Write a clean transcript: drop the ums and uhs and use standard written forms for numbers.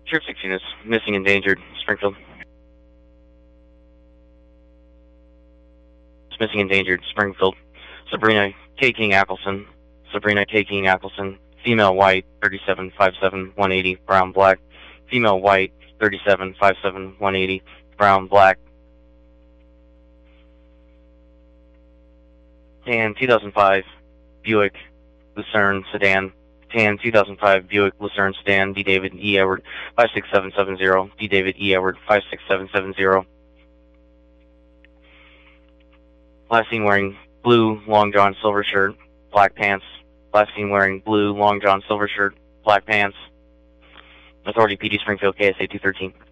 Sheriff 6 units, missing endangered, Springfield. Missing endangered, Springfield. Sabrina K. King Appleson. Sabrina K. King Appleson. Female white, 3757 180, brown black. Female white, 3757 180, brown black. Tan 2005 Buick Lucerne sedan. Tan 2005 Buick Lucerne sedan. D. David E. Edward 56770. D. David E. Edward 56770. Last seen wearing blue long john silver shirt, black pants. Last seen wearing blue long john silver shirt, black pants. Authority PD Springfield KSA 213.